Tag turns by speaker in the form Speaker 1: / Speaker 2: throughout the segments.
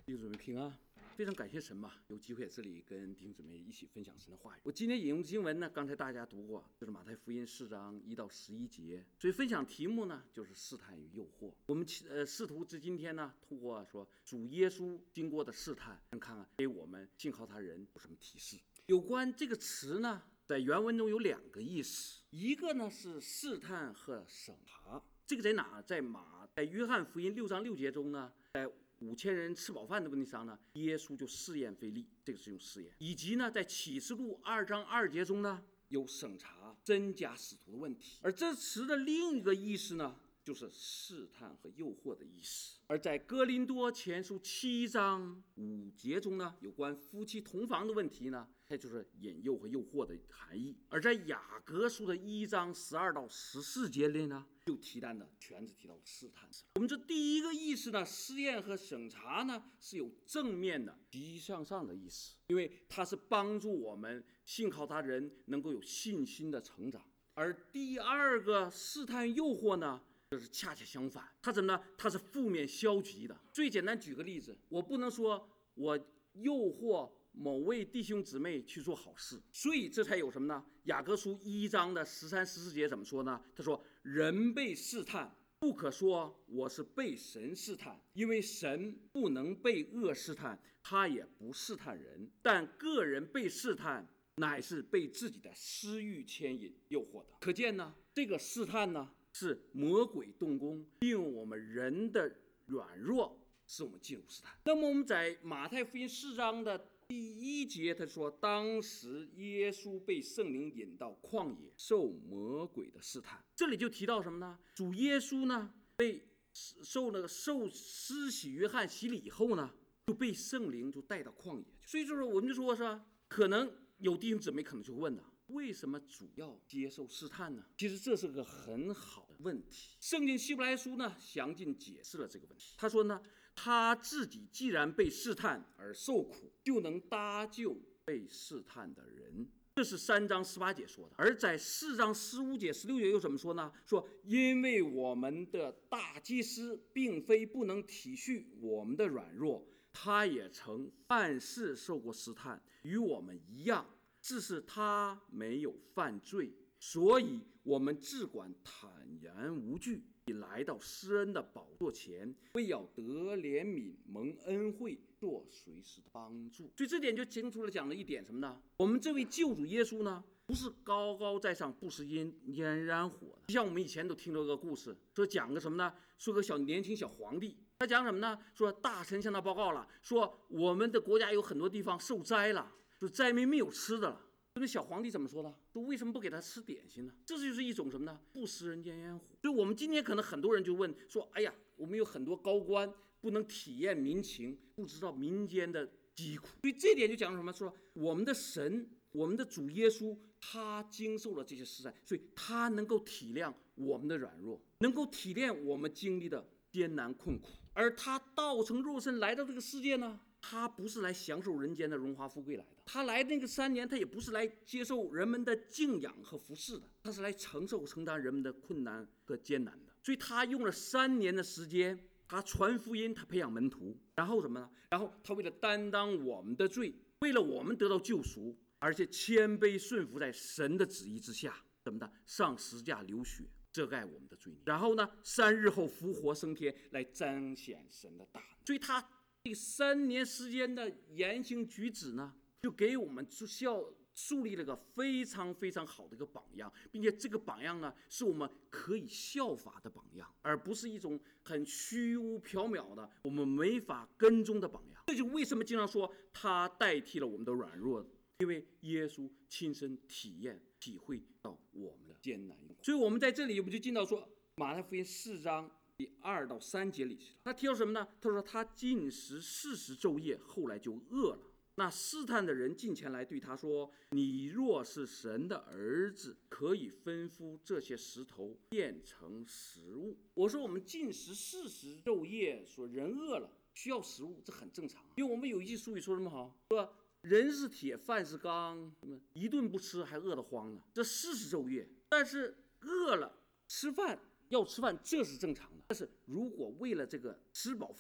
Speaker 1: 弟兄姊妹平安，非常感谢神吧，有机会在这里跟弟兄姊妹一起分享神的话语。我今天引用经文呢，刚才大家读过，就是马太福音4章1到11节。所以分享题目呢，就是试探与诱惑。我们试图至今天呢，通过说主耶稣经过的试探，看看给我们信靠他人有什么提示。有关这个词呢，在原文中有2个意思，一个呢是试探和审查。这个在哪？在约翰福音6章6节中呢，在5000人吃饱饭的问题上呢，耶稣就试验腓力，这个是用试验。以及呢，在启示录2章2节中呢，有审查真假使徒的问题。而这词的另一个意思呢，就是试探和诱惑的意思。而在哥林多前书7章5节中呢，有关夫妻同房的问题呢，它就是引诱和诱惑的含义。而在雅各书的1章12到14节里呢，就全是提到了试探。我们这第一个意思呢，试验和审查呢，是有正面的积极向上的意思，因为它是帮助我们信靠他人能够有信心的成长。而第二个试探诱惑呢，就是恰恰相反，它怎么呢？它是负面消极的。最简单举个例子，我不能说我诱惑某位弟兄姊妹去做好事，所以这才有什么呢？雅各书1章的13、14节怎么说呢？他说：人被试探，不可说我是被神试探，因为神不能被恶试探，他也不试探人，但个人被试探，乃是被自己的私欲牵引诱惑的。可见呢，这个试探呢，是魔鬼动工，利用我们人的软弱使我们进入试探。那么我们在马太福音4章的第1节，他说当时耶稣被圣灵引到旷野，受魔鬼的试探。这里就提到什么呢？主耶稣呢，被受施洗约翰洗礼以后呢，就被圣灵就带到旷野。所以就是我们就说是吧，可能有弟兄姊妹可能就会问了，为什么主要接受试探呢？其实这是个很好的问题。圣经希伯来书呢，详尽解释了这个问题。他说呢，他自己既然被试探而受苦，就能搭救被试探的人。这是3章18节说的。而在4章15节、16节又怎么说呢？说因为我们的大祭司并非不能体恤我们的软弱，他也曾犯事受过试探，与我们一样，只是他没有犯罪，所以我们只管坦然无惧，来到施恩的宝座前，为要得怜悯、蒙恩惠，做随时的帮助。所以这点就清楚了讲了一点什么呢？我们这位救主耶稣呢，不是高高在上、不食烟燃火的。就像我们以前都听到个故事，说讲个什么呢？说个年轻小皇帝，他讲什么呢？说大臣向他报告了，说我们的国家有很多地方受灾了，说灾民没有吃的了。那小皇帝怎么说的？说为什么不给他吃点心呢？这就是一种什么呢？不食人间烟火。所以我们今天可能很多人就问说，哎呀，我们有很多高官不能体验民情，不知道民间的疾苦。所以这点就讲什么？说我们的神，我们的主耶稣，他经受了这些试探，所以他能够体谅我们的软弱，能够体谅我们经历的艰难困苦。而他道成肉身来到这个世界呢，他不是来享受人间的荣华富贵来的，他来那个3年，他也不是来接受人们的敬仰和服侍的，他是来承担人们的困难和艰难的。所以他用了3年的时间，他传福音，他培养门徒，然后什么呢？然后他为了担当我们的罪，为了我们得到救赎，而且谦卑顺服在神的旨意之下，怎么的？上十字架流血，遮盖我们的罪孽，然后呢，3日后复活升天，来彰显神的大能。所以他这3年时间的言行举止呢，就给我们树立了个非常非常好的一个榜样，并且这个榜样呢，是我们可以效法的榜样，而不是一种很虚无缥缈的我们没法跟踪的榜样。这就为什么经常说他代替了我们的软弱，因为耶稣亲身体会到我们的艰难。所以我们在这里我们就进到说马太福音4章第2到3节里去了。他提到什么呢？他说他禁食40昼夜，后来就饿了。那试探的人近前来对他说，你若是神的儿子，可以吩咐这些石头变成食物。我说我们禁食40昼夜，说人饿了需要食物，这很正常。因为我们有一句俗语说什么好？说人是铁，饭是钢，一顿不吃还饿得慌呢。这40昼夜，但是饿了要吃饭，这是正常的。但是如果为了这个吃饱饭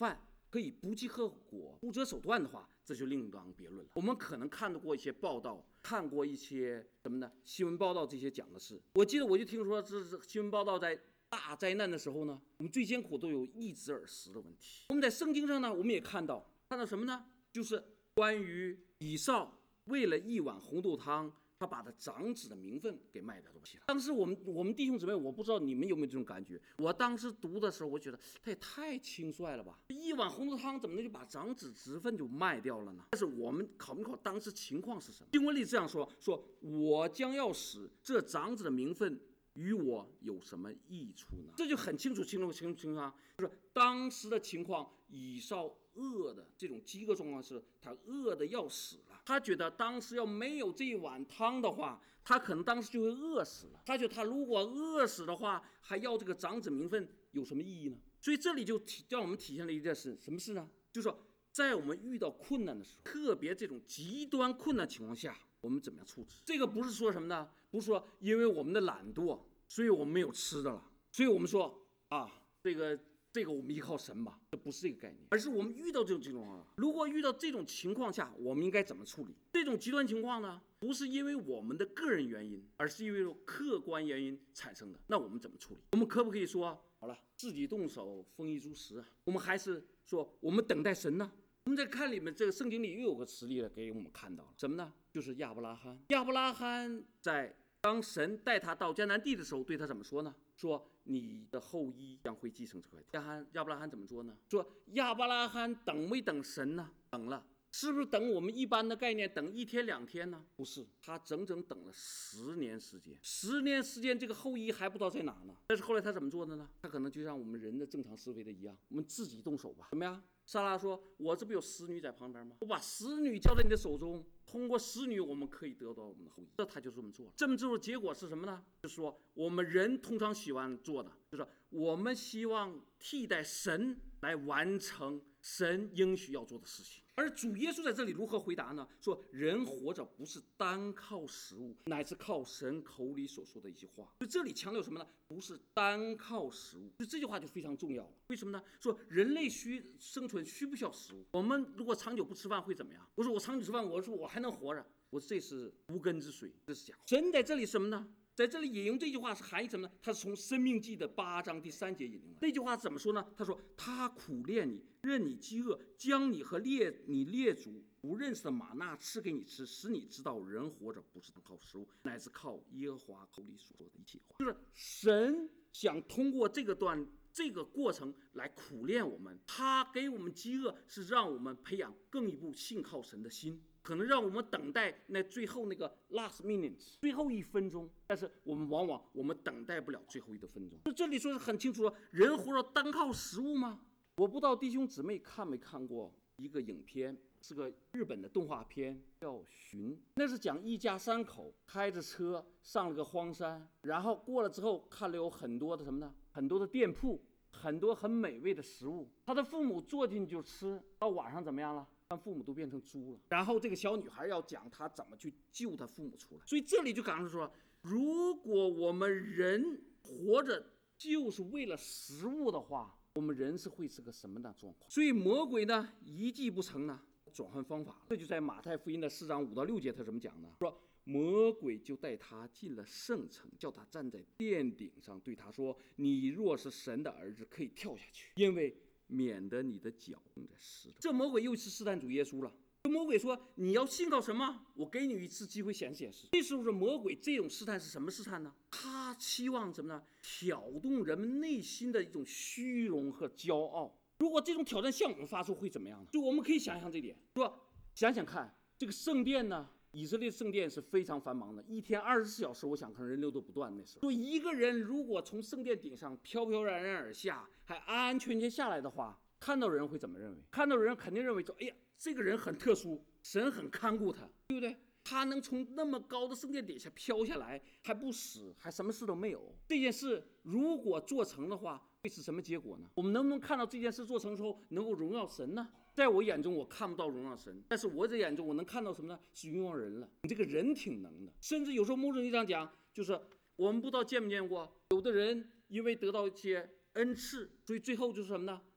Speaker 1: 可以不计后果、不择手段的话，这就另当别论了。我们可能看到过一些报道，看过一些什么呢？新闻报道，这些讲的是，我记得我就听说这是新闻报道，在大灾难的时候呢，我们最艰苦都有一子而食的问题。我们在圣经上呢，我们也看到什么呢？就是关于以扫为了一碗红豆汤，他把他长子的名分给卖掉了。当时我们弟兄姊妹，我不知道你们有没有这种感觉。我当时读的时候，我觉得他也太轻率了吧！一碗红豆汤怎么能就把长子职分就卖掉了呢？但是我们考没考当时情况是什么？经文里这样说：我将要使这长子的名分与我有什么益处呢？这就很清楚啊！就是当时的情况，以扫饿的这种饥饿状况是，他饿的要死了。他觉得当时要没有这一碗汤的话，他可能当时就会饿死了。他觉得他如果饿死的话，还要这个长子名分有什么意义呢？所以这里就让我们体现了一件事，什么事呢？就是说，在我们遇到困难的时候，特别这种极端困难情况下，我们怎么样处置？这个不是说什么呢？不是说因为我们的懒惰，所以我们没有吃的了，所以我们说啊，这个我们依靠神吧，这不是这个概念，而是我们遇到这种情况，如果遇到这种情况下，我们应该怎么处理？这种极端情况呢，不是因为我们的个人原因，而是因为客观原因产生的。那我们怎么处理？我们可不可以说好了，自己动手丰衣足食啊？我们还是说我们等待神呢？我们在看里面这个圣经里又有个实例了，给我们看到了什么呢？就是亚伯拉罕。亚伯拉罕在当神带他到迦南地的时候，对他怎么说呢？说你的后裔将会继承这块地。亚伯拉罕怎么说呢？说亚伯拉罕等没等神呢？等了。是不是等我们一般的概念等1天2天呢？不是，他整整等了10年时间。10年时间，这个后裔还不知道在哪呢。但是后来他怎么做的呢？他可能就像我们人的正常思维的一样，我们自己动手吧。怎么样？撒拉说：“我这不有使女在旁边吗？我把使女交在你的手中，通过使女，我们可以得到我们的后裔。”这他就这么做了。这么做的结果是什么呢？就是说，我们人通常喜欢做的，就是我们希望替代神来完成神应许要做的事情。而主耶稣在这里如何回答呢？说人活着不是单靠食物，乃是靠神口里所说的一些话。就这里强调什么呢？不是单靠食物。就这句话就非常重要了。为什么呢？说人类生存需不需要食物？我们如果长久不吃饭会怎么样？我说我长久吃饭，我说我还能活着，我说这是无根之水，这是假话。神在这里什么呢？在这里引用这句话是含义什么呢？他是从申命记的8章第3节引用的。那句话怎么说呢？他说他苦练你，任你饥饿，将你和你列祖不认识的玛纳赐给你吃，使你知道人活着不是靠食物，乃是靠耶和华口里所说的一切话。就是神想通过这个过程来苦练我们，他给我们饥饿是让我们培养更一步信靠神的心，可能让我们等待那最后那个 last minute 最后1分钟，但是我们往往等待不了最后1分钟。这里说是很清楚了，人活着单靠食物吗？我不知道弟兄姊妹看没看过一个影片，是个日本的动画片，叫《寻》。那是讲一家3口开着车上了个荒山，然后过了之后看了有很多的什么呢？很多的店铺，很多很美味的食物。他的父母坐进去就吃，到晚上怎么样了？让父母都变成猪了。然后这个小女孩要讲她怎么去救她父母出来。所以这里就讲说，如果我们人活着就是为了食物的话，我们人会是个什么的状况？所以魔鬼呢一计不成呢，转换方法。这就在马太福音的4章5到6节，他怎么讲呢？说魔鬼就带他进了圣城，叫他站在殿顶上，对他说：“你若是神的儿子，可以跳下去，因为免得你的脚碰在石头。”这魔鬼又是试探主耶稣了。魔鬼说：“你要信靠什么？我给你一次机会显示。”这时候是魔鬼这种试探是什么试探呢？他期望什么呢？挑动人们内心的一种虚荣和骄傲。如果这种挑战向我们发出，会怎么样呢？就我们可以想象这点，说想想看，这个圣殿呢，以色列圣殿是非常繁忙的，一天24小时，我想可能人流都不断。那时候，说一个人如果从圣殿顶上飘飘然然而下，还安安全全下来的话，看到人会怎么认为？看到人肯定认为说，哎呀，这个人很特殊，神很看顾他，对不对？他能从那么高的圣殿底下飘下来，还不死，还什么事都没有。这件事如果做成的话，会是什么结果呢？我们能不能看到这件事做成之后能够荣耀神呢？在我眼中我看不到荣耀神，但是我在眼中我能看到什么呢？是荣耀人了。你这个人挺能的，甚至有时候某种意义上讲，就是我们不知道见没见过，有的人因为得到一些恩赐，所以最后就是什么呢？说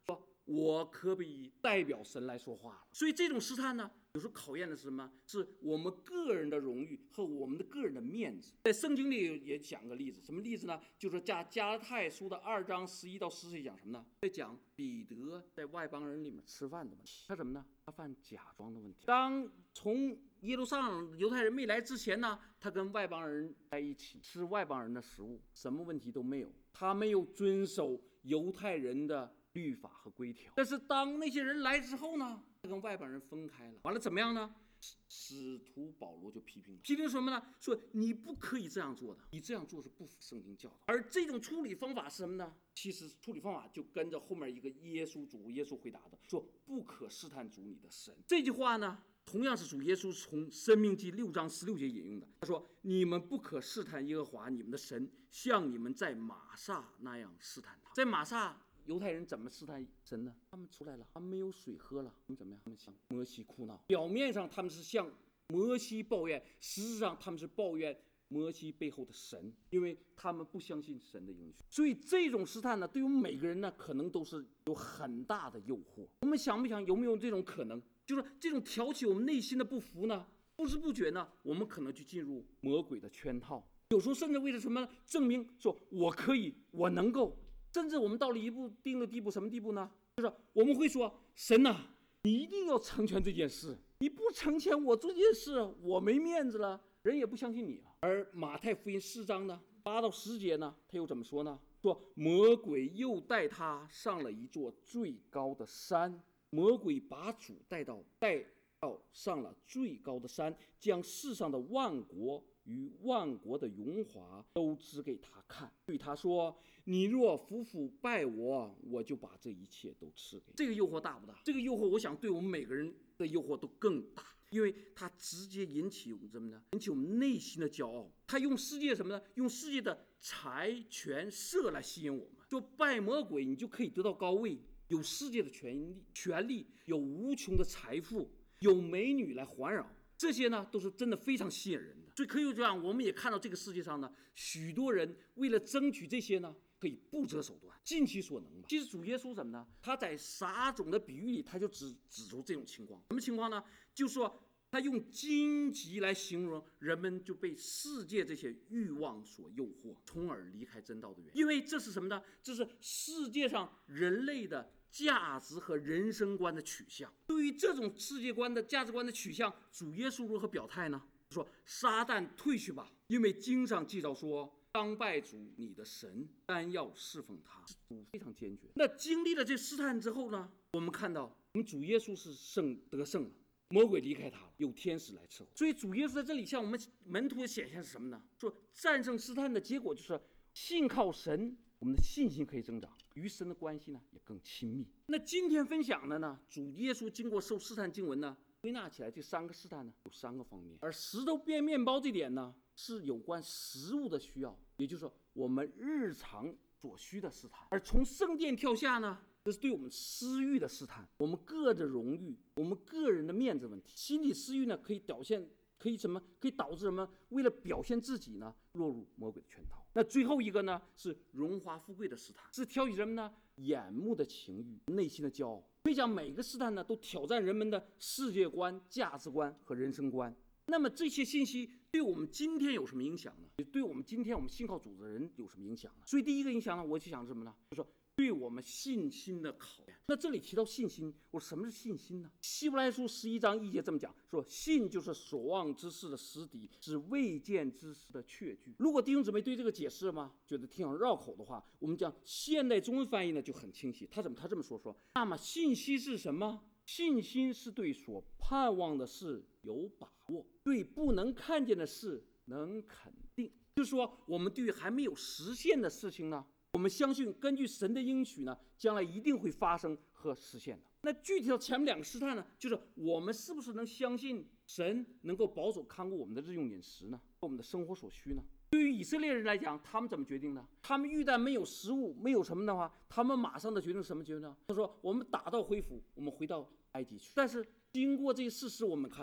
Speaker 1: 我可以代表神来说话了。所以这种试探呢，有时候考验的是什么？是我们个人的荣誉和我们的个人的面子。在圣经里也讲个例子，什么例子呢？就是加拉太书的2章11到14节讲什么呢？在讲彼得在外邦人里面吃饭的问题。他什么呢？他犯假装的问题。当从耶路撒冷犹太人没来之前呢，他跟外邦人在一起吃外邦人的食物，什么问题都没有。他没有遵守犹太人的律法和规条。但是当那些人来之后呢，他跟外邦人分开了，完了怎么样呢？使徒保罗就批评什么呢？说你不可以这样做的，你这样做是不符圣经教导。而这种处理方法是什么呢？其实处理方法就跟着后面一个耶稣回答的，说不可试探主你的神。这句话呢，同样是主耶稣从申命记6章16节引用的。他说，你们不可试探耶和华你们的神，像你们在玛撒那样试探他。在玛撒犹太人怎么试探神呢？他们出来了，他们没有水喝了，他们怎么样？他们向摩西哭闹。表面上他们是向摩西抱怨，实质上他们是抱怨摩西背后的神，因为他们不相信神的应许。所以这种试探呢，对于我们每个人呢，可能都是有很大的诱惑。我们想不想有没有这种可能？就是这种挑起我们内心的不服呢？不知不觉呢，我们可能就进入魔鬼的圈套。有时候甚至为了什么证明说我可以，我能够。甚至我们到了一定的地步，什么地步呢？就是我们会说，神啊，你一定要成全这件事，你不成全我这件事，我没面子了，人也不相信你了。而马太福音4章呢8到10节呢，他又怎么说呢？说魔鬼又带他上了一座最高的山，魔鬼把主带到上了最高的山，将世上的万国与万国的荣华都指给他看，对他说，你若服拜我，我就把这一切都赐给你。这个诱惑大不大？这个诱惑我想对我们每个人的诱惑都更大，因为它直接引起我们什么呢？引起我们内心的骄傲。他用世界什么呢？用世界的财权色来吸引我们，说拜魔鬼你就可以得到高位，有世界的权利，有无穷的财富，有美女来环绕，这些呢都是真的非常吸引人的。所以可以这样，我们也看到这个世界上呢，许多人为了争取这些呢，可以不择手段，尽其所能吧。其实主耶稣什么呢？他在撒种的比喻里，他就指出这种情况。什么情况呢？就是说他用荆棘来形容人们就被世界这些欲望所诱惑，从而离开真道的原因。因为这是什么呢？这是世界上人类的价值和人生观的取向。对于这种世界观的价值观的取向，主耶稣如何表态呢？说撒旦退去吧，因为经上记着说，当拜主你的神，单要侍奉他。主非常坚决。那经历了这试探之后呢，我们看到我们主耶稣是得胜了，魔鬼离开他了，有天使来伺候。所以主耶稣在这里向我们门徒的显现是什么呢？说战胜试探的结果就是信靠神，我们的信心可以增长，与神的关系呢也更亲密。那今天分享的呢，主耶稣经过受试探经文呢，归纳起来这3个试探呢，有3个方面。而石头变面包这点呢，是有关食物的需要，也就是说我们日常所需的试探。而从圣殿跳下呢，这是对我们私欲的试探，我们个人的荣誉，我们个人的面子问题。心理私欲呢，可以导致什么？为了表现自己呢，落入魔鬼的圈套。那最后一个呢，是荣华富贵的试探，是挑起什么呢？眼目的情欲，内心的骄傲。可以讲每个试探呢，都挑战人们的世界观、价值观和人生观。那么这些信息对我们今天有什么影响呢？也对我们今天我们信靠主的人有什么影响呢？所以第一个影响呢，我就想什么呢？就是说对我们信心的考验。那这里提到信心，我说什么是信心呢？希伯来书11章1节这么讲，说信就是所望之事的实底，是未见之事的确据。如果弟兄姊妹对这个解释吗，觉得挺绕口的话，我们讲现代中文翻译呢就很清晰。他这么说，那么信心是什么？信心是对所盼望的事有把握，对不能看见的事能肯定。就是说我们对于还没有实现的事情呢，我们相信根据神的应许呢，将来一定会发生和实现的。那具体到前面2个试探呢，就是我们是不是能相信神能够保守看顾我们的日用饮食呢，我们的生活所需呢？对于以色列人来讲，他们怎么决定呢？他们一旦没有食物，没有什么的话，他们马上的决定什么决定呢？他说我们打道回府，我们回到埃及去。但是经过这些事实，我们看到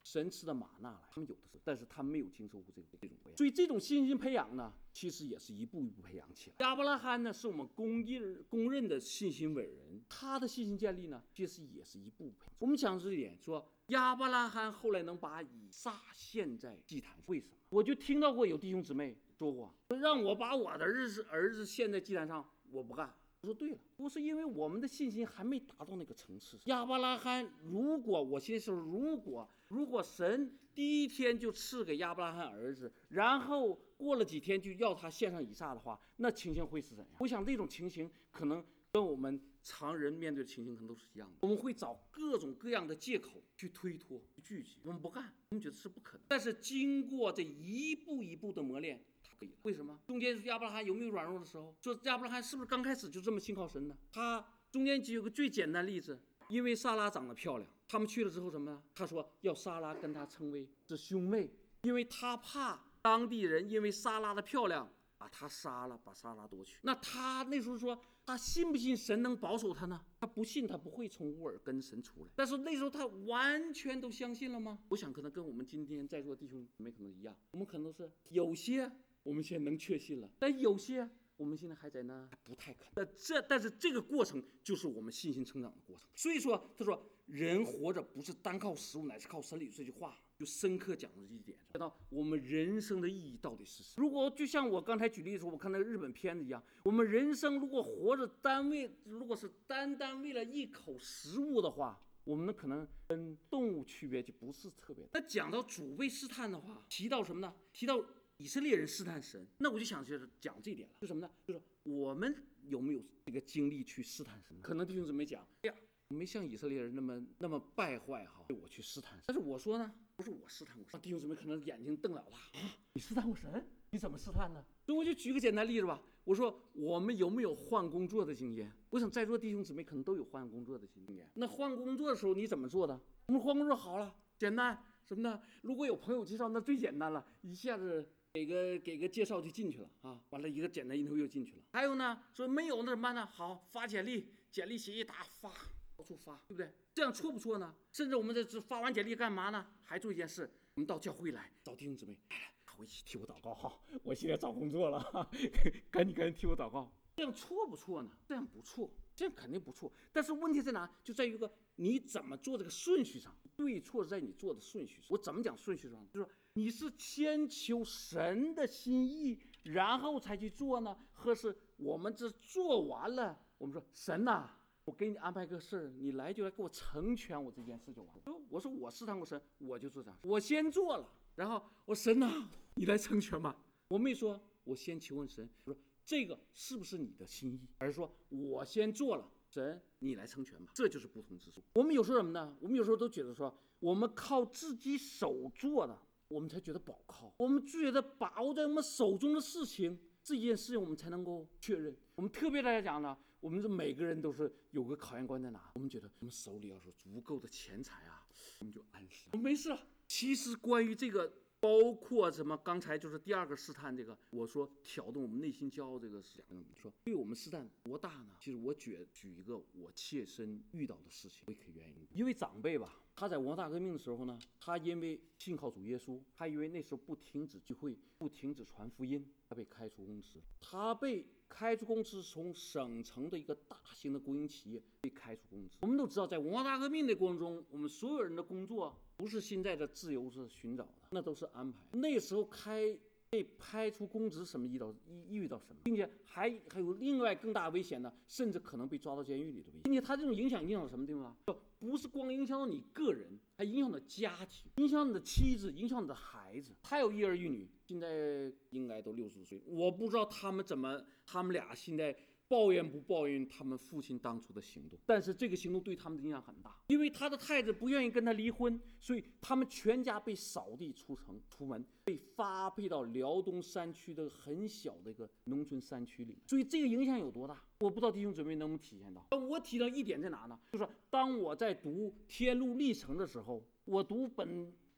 Speaker 1: 神赐的玛纳来，他们有的是，但是他们没有经受过这种培养。所以这种信心培养呢，其实也是一步一步培养起来。亚伯拉罕呢，是我们公认的信心伟人，他的信心建立呢，其实也是一步步培养。我们讲这一点，说亚伯拉罕后来能把以撒献在祭坛，为什么？我就听到过有弟兄姊妹说过，让我把我的儿子献在祭坛上，我不干。我说对了，不是因为我们的信心还没达到那个层次。亚伯拉罕，如果神第一天就赐给亚伯拉罕儿子，然后过了几天就要他献上以撒的话，那情形会是怎样？我想这种情形可能跟我们常人面对的情形可能都是一样的。我们会找各种各样的借口去推脱、去拒绝，我们不干，我们觉得是不可能。但是经过这一步一步的磨练，可以了。为什么？中间亚伯拉罕有没有软弱的时候？说亚伯拉罕是不是刚开始就这么信靠神呢？他中间就有个最简单的例子，因为撒拉长得漂亮，他们去了之后什么呢？他说要撒拉跟他称为是兄妹，因为他怕当地人因为撒拉的漂亮把他杀了，把撒拉夺去。那他那时候说，他信不信神能保守他呢？他不信，他不会从乌尔跟神出来。但是那时候他完全都相信了吗？我想可能跟我们今天在座的弟兄姊妹可能一样，我们可能是有些我们现在能确信了，但有些我们现在还在那不太可能。但是这个过程就是我们信心成长的过程。所以说他说人活着不是单靠食物，乃是靠神理。这句话就深刻讲了这一点，知道我们人生的意义到底是什么。如果就像我刚才举例说，我看那个日本片子一样，我们人生如果活着如果是单为了一口食物的话，我们可能跟动物区别就不是特别大。那讲到主被试探的话，提到什么呢？提到以色列人试探神，那我就想就是讲这一点了，是什么呢？就是我们有没有这个精力去试探神？可能弟兄姊妹讲，哎呀，我没像以色列人那么败坏哈，我去试探神。但是我说呢，不是我试探过神，弟兄姊妹可能眼睛瞪老大啊，你试探过神？你怎么试探呢？所以我就举个简单例子吧。我说我们有没有换工作的经验？我想在座弟兄姊妹可能都有换工作的经验。那换工作的时候你怎么做的？我们换工作好了，简单什么呢？如果有朋友介绍，那最简单了，一下子给个介绍就进去了啊，完了一个简单interview进去了。还有呢，说没有那怎么办呢？好，发简历写一打发，到处发，对不对？这样错不错呢？甚至我们这发完简历干嘛呢？还做一件事，我们到教会来找弟兄姊妹，我一起替我祷告哈，我现在找工作了，赶紧替我祷告。这样错不错呢？这样不错，这样肯定不错。但是问题在哪？就在于你怎么做这个顺序上，对错在你做的顺序上。我怎么讲顺序上？就是说你是先求神的心意，然后才去做呢，或是我们这做完了，我们说神呐，我给你安排个事儿，你来就来给我成全我这件事就完了。我说我试探过神，我就做这样，我先做了，然后我神呐，你来成全吧。我没说我先求问神，我说这个是不是你的心意，而是说我先做了，神你来成全吧。这就是不同之处。我们有时候什么呢？我们有时候都觉得说，我们靠自己手做的，我们才觉得保靠。我们觉得把握在我们手中的事情，这件事情我们才能够确认。我们特别来讲呢，我们这每个人都是有个考验关在哪？我们觉得我们手里要是足够的钱财啊，我们就安心，我们没事了。其实关于这个，包括什么？刚才就是第二个试探，这个我说挑动我们内心骄傲这个事情，说对我们试探多大呢？其实我举一个我切身遇到的事情，我也可以愿意。一位长辈吧，他在文化大革命的时候呢，他因为信靠主耶稣，他因为那时候不停止聚会，不停止传福音，他被开除公司。他被开除公司，从省城的一个大型的国营企业被开除公司。我们都知道，在文化大革命的过程中，我们所有人的工作不是现在的自由是寻找的，那都是安排。那时候被开除公职什么意味到什么，并且还有另外更大危险的，甚至可能被抓到监狱里的危险。并且他这种影响到什么地方？不是光影响到你个人，还影响到家庭，影响你的妻子，影响你的孩子。他有一儿一女，现在应该都60岁，我不知道他们俩现在抱怨不抱怨他们父亲当初的行动，但是这个行动对他们的影响很大，因为他的太太不愿意跟他离婚，所以他们全家被扫地出门，被发配到辽东山区的很小的一个农村山区里。所以这个影响有多大，我不知道弟兄姊妹能不能体现到。我提到一点在哪呢？就是当我在读《天路历程》的时候，我读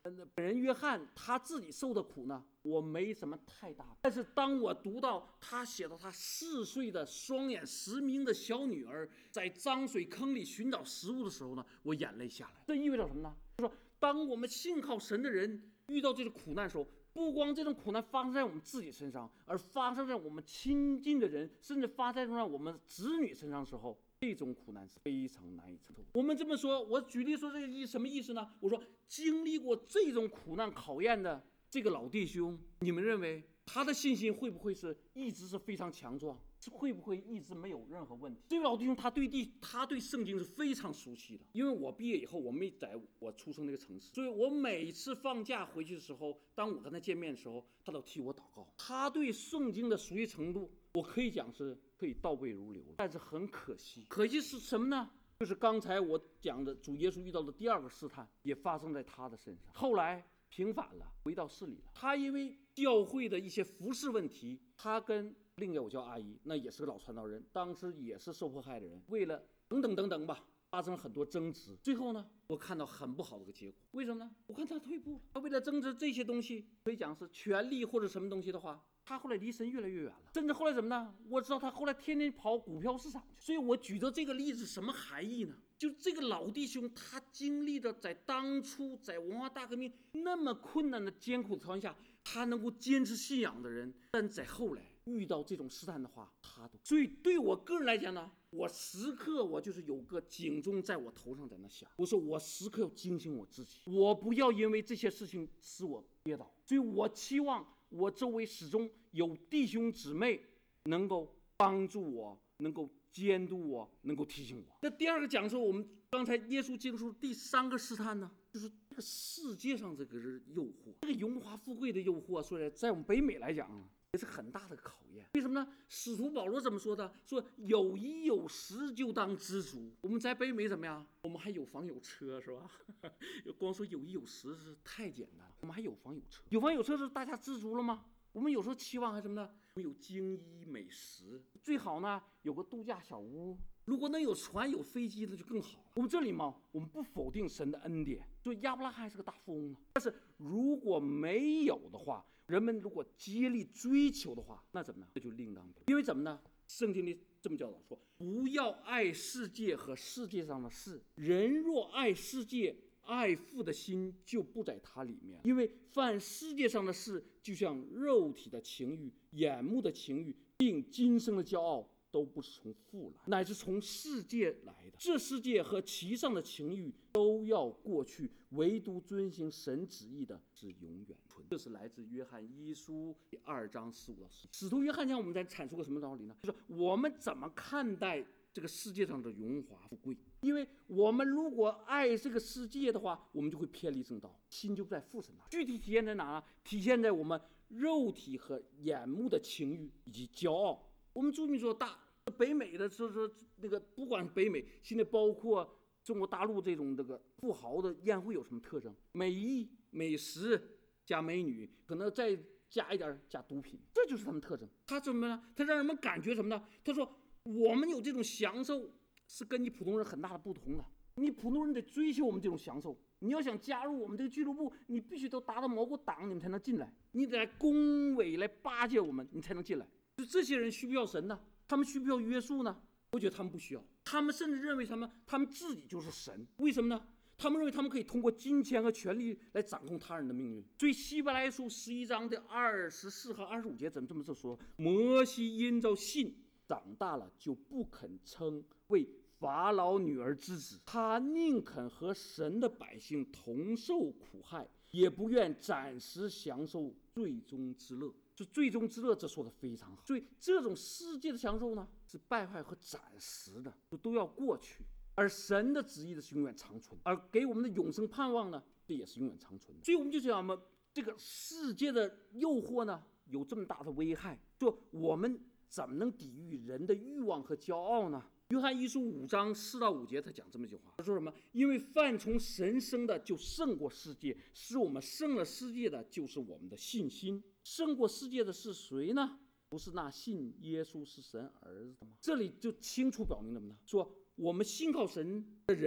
Speaker 1: 本人约翰他自己受的苦呢，我没什么太大。但是当我读到他写到他4岁的双眼失明的小女儿在脏水坑里寻找食物的时候呢，我眼泪下来。这意味着什么呢？就是说，当我们信靠神的人遇到这种苦难的时候，不光这种苦难发生在我们自己身上，而发生在我们亲近的人，甚至发生在我们子女身上的时候，这种苦难是非常难以承受。我们这么说，我举例说这个什么意思呢？我说经历过这种苦难考验的这个老弟兄，你们认为他的信心会不会是一直是非常强壮？会不会一直没有任何问题？这位老弟兄他对圣经是非常熟悉的，因为我毕业以后我没在我出生那个城市，所以我每次放假回去的时候，当我跟他见面的时候，他都替我祷告。他对圣经的熟悉程度，我可以讲是可以倒背如流。但是很可惜是什么呢？就是刚才我讲的主耶稣遇到的第2个试探也发生在他的身上。后来平反了，回到市里了。他因为教会的一些服侍问题，他跟另一个我叫阿姨，那也是个老传道人，当时也是受迫害的人，为了等等吧，发生了很多争执。最后呢，我看到很不好的一个结果。为什么呢？我看他退步了。他为了争执这些东西，可以讲是权力或者什么东西的话，他后来离神越来越远了。甚至后来什么呢？我知道他后来天天跑股票市场去。所以我举的这个例子什么含义呢？就这个老弟兄，他经历着在当初在文化大革命那么困难的艰苦的条件下，他能够坚持信仰的人，但在后来遇到这种试探的话，所以对我个人来讲呢，我时刻我就是有个警钟在我头上在那响。我说我时刻要警醒我自己，我不要因为这些事情使我跌倒。所以我期望我周围始终有弟兄姊妹能够帮助我，能够监督我，能够提醒我。那第2个讲说，我们刚才耶稣经书第3个试探呢，就是这个世界上这个诱惑，这个荣华富贵的诱惑，说在我们北美来讲啊，也是很大的考验。为什么呢？使徒保罗怎么说的？说有衣有食就当知足。我们在北美怎么样？我们还有房有车，是吧？光说有衣有食是太简单了，我们还有房有车。有房有车是大家知足了吗？我们有时候期望还什么呢？我们有精衣美食，最好呢有个度假小屋。如果能有船有飞机，那就更好了。我们这里嘛，我们不否定神的恩典，所以亚伯拉罕是个大富翁啊。但是如果没有的话，人们如果竭力追求的话，那怎么呢？这就另当别论。因为怎么呢？圣经里这么教导说，不要爱世界和世界上的事，人若爱世界，爱父的心就不在他里面。因为凡世界上的事，就像肉体的情欲、眼目的情欲，并今生的骄傲，都不是从父来，乃是从世界来的。这世界和其上的情欲都要过去，唯独遵行神旨意的是永远存。这是来自约翰一书第2章15到17。使徒约翰向我们在阐述个什么道理呢？就是我们怎么看待这个世界上的荣华富贵。因为我们如果爱这个世界的话，我们就会偏离正道，心就不在父神那。具体体现在哪呢？体现在我们肉体和眼目的情欲以及骄傲。我们注意说北美的说那个，不管是北美，现在包括中国大陆这种这个富豪的宴会有什么特征？美衣美食加美女，可能再加一点加毒品，这就是他们特征。他怎么呢？他让人们感觉什么呢？他说我们有这种享受是跟你普通人很大的不同的。你普通人得追求我们这种享受，你要想加入我们这个俱乐部，你必须都达到某个档，你们才能进来，你得来恭维来巴结我们，你才能进来。就这些人需不需要神呢？他们需不需要约束呢？我觉得他们不需要。他们甚至认为他们自己就是神。为什么呢？他们认为他们可以通过金钱和权力来掌控他人的命运。所以希伯来书11章的24和25节怎么这么说？摩西因着信长大了，就不肯称为法老女儿之子，他宁肯和神的百姓同受苦害，也不愿暂时享受最终之乐。就最终之乐，这说的非常好。所以这种世界的享受呢，是败坏和暂时的，都要过去。而神的旨意的是永远长存，而给我们的永生盼望呢，这也是永远长存的。所以我们就讲嘛，这个世界的诱惑呢，有这么大的危害，说我们怎么能抵御人的欲望和骄傲呢？约翰一书5章4到5节，他讲这么一句话，他说什么？因为凡从神生的就胜过世界，使我们胜了世界的就是我们的信心。胜过世界的是谁呢？不是那信耶稣是神儿子的吗？这里就清楚表明了什么呢？说我们信靠神的人呢，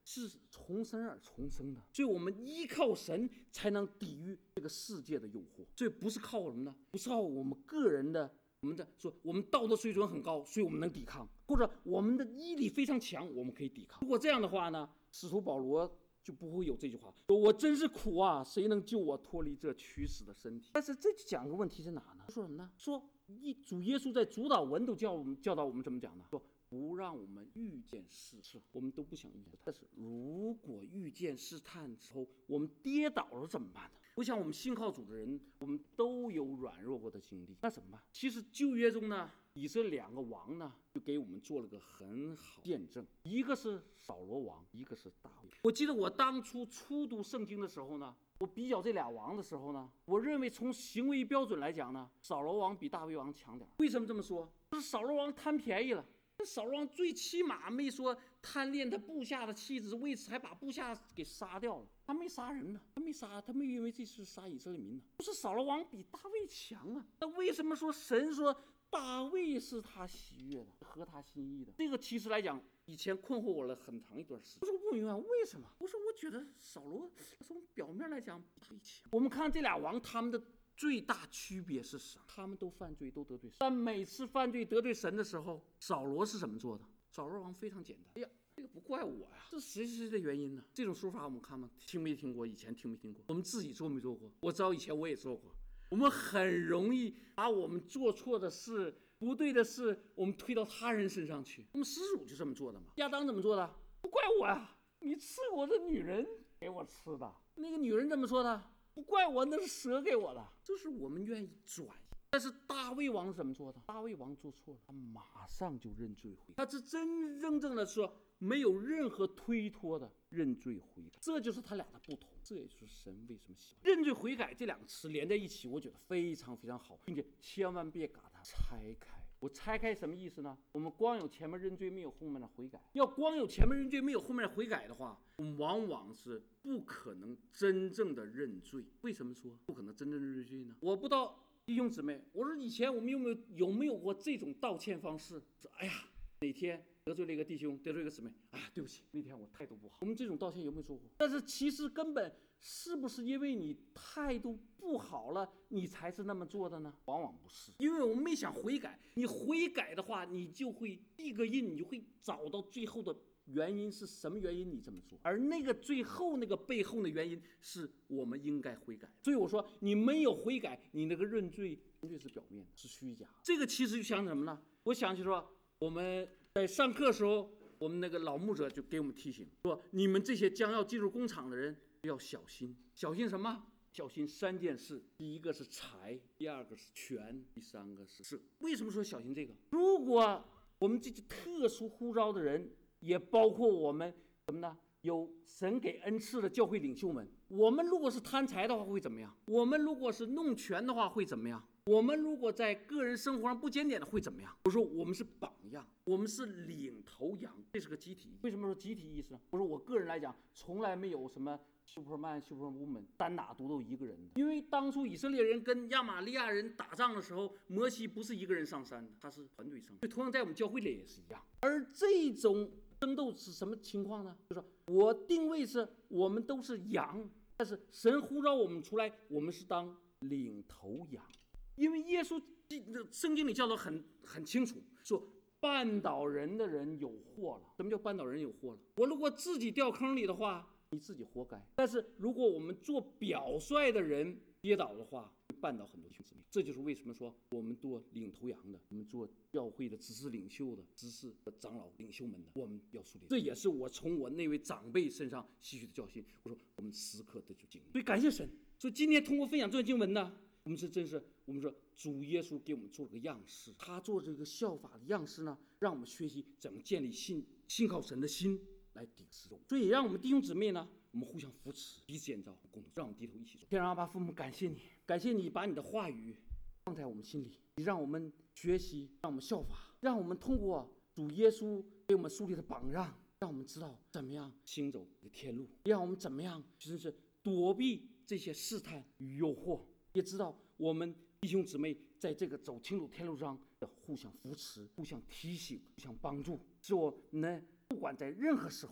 Speaker 1: 是从神而重生的，所以我们依靠神才能抵御这个世界的诱惑。所以不是靠什么呢？不是靠我们个人的，我们道德水准很高，所以我们能抵抗，或者我们的毅力非常强，我们可以抵抗。如果这样的话呢，使徒保罗就不会有这句话，说我真是苦啊，谁能救我脱离这驱死的身体？但是这讲个问题在哪呢？说什么呢？说主耶稣在主导文都教导我们怎么讲呢？说不让我们遇见试探，我们都不想遇见。但是如果遇见试探之后，我们跌倒了怎么办呢？我想我们信靠主的人，我们都有软弱过的经历，那怎么办？其实旧约中呢，以色列2个王呢，就给我们做了个很好见证，一个是扫罗王，一个是大卫。我记得我当初初读圣经的时候呢，我比较这俩王的时候呢，我认为从行为标准来讲呢，扫罗王比大卫王强点。为什么这么说？就是扫罗王贪便宜了。扫罗王最起码没说贪恋他部下的妻子，为此还把部下给杀掉了。他没杀人呢，他没因为这事杀以色列民呢。不是扫罗王比大卫强啊？那为什么说神说大卫是他喜悦的，合他心意的？这个其实来讲，以前困惑我了很长一段时间。我说不明白为什么？我觉得扫罗从表面来讲比大卫强。我们看这俩王，他们的最大区别是啥？他们都犯罪，都得罪神。但每次犯罪得罪神的时候，扫罗是怎么做的？扫罗王非常简单，哎呀，这个不怪我呀，这谁的原因呢？这种说法我们看吗？听没听过？以前听没听过？我们自己做没做过？我知道以前我也做过。我们很容易把我们做错的事、不对的事，我们推到他人身上去。我们始祖就这么做的嘛。亚当怎么做的？不怪我呀，你赐我的女人给我吃的。那个女人怎么说的？不怪我，那是蛇给我的。这是我们愿意转移。但是大卫王怎么做的？大卫王做错了，他马上就认罪悔改，他是真正的说没有任何推脱的认罪悔改，这就是他俩的不同。这也就是神为什么喜欢认罪悔改这2个词连在一起，我觉得非常非常好，并且千万别把它拆开。我拆开什么意思呢？我们光有前面认罪，没有后面的悔改。要光有前面认罪，没有后面的悔改的话，我们往往是不可能真正的认罪。为什么说不可能真正认罪呢？我不知道弟兄姊妹，我说以前我们有没有过这种道歉方式？说哎呀，哪天得罪了一个弟兄，得罪一个姊妹，哎呀，对不起，那天我态度不好。我们这种道歉有没有做过？但是其实根本是不是因为你态度不好了，你才是那么做的呢？往往不是，因为我们没想悔改。你悔改的话，你就会立个印，你就会找到最后的原因是什么原因你这么做，而那个最后那个背后的原因是我们应该悔改。所以我说你没有悔改，你那个认罪是表面的，是虚假。这个其实就想什么呢？我想起说我们在上课的时候，我们那个老牧者就给我们提醒说，你们这些将要进入工厂的人要小心。小心什么？小心3件事。第一个是财，第2个是权，第3个是色。为什么说小心这个？如果我们这些特殊呼召的人，也包括我们什么呢？有神给恩赐的教会领袖们，我们如果是贪财的话会怎么样？我们如果是弄权的话会怎么样？我们如果在个人生活上不检点的会怎么样？我说我们是榜样，我们是领头羊，这是个集体。为什么说集体意识呢？我说我个人来讲，从来没有什么 Superman、Superwoman 单打独斗一个人的。因为当初以色列人跟亚玛利亚人打仗的时候，摩西不是一个人上山的，他是团队上山。同样在我们教会里也是一样。而这种争斗是什么情况呢？就是说我定位是我们都是羊，但是神呼召我们出来，我们是当领头羊。因为耶稣圣经里教导很清楚，说绊倒人的人有祸了。什么叫绊倒人有祸了？我如果自己掉坑里的话，你自己活该。但是如果我们做表率的人跌倒的话，绊倒很多弟兄姊妹。这就是为什么说我们做领头羊的，我们做教会的执事领袖的、执事和长老领袖们的，我们要树立。这也是我从我那位长辈身上吸取的教训。我说我们时刻的就经历。所以感谢神。所以今天通过分享这段经文呢，我们说主耶稣给我们做了个样式，他做这个效法的样式呢，让我们学习怎么建立信靠神的心来顶事众。所以让我们弟兄姊妹呢，我们互相扶持，彼此建造，共同让我们低头一起走。天父阿爸父母，感谢你把你的话语放在我们心里，你让我们学习，让我们效法，让我们通过主耶稣给我们树立的榜样，让我们知道怎么样行走的天路，让我们怎么样真是躲避这些试探与诱惑，也知道我们弟兄姊妹在这个走清楚天路上要互相扶持、互相提醒、互相帮助，使我们不管在任何时候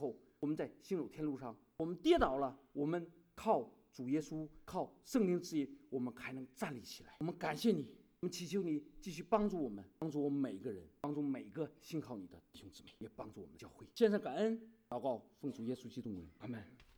Speaker 1: 我们在行走天路上，我们跌倒了，我们靠主耶稣，靠圣灵之引，我们还能站立起来。我们感谢你，我们祈求你继续帮助我们，帮助我们每一个人，帮助每个信靠你的弟兄姊妹，也帮助我们的教会。献上感恩，祷告，奉主耶稣基督名，阿们。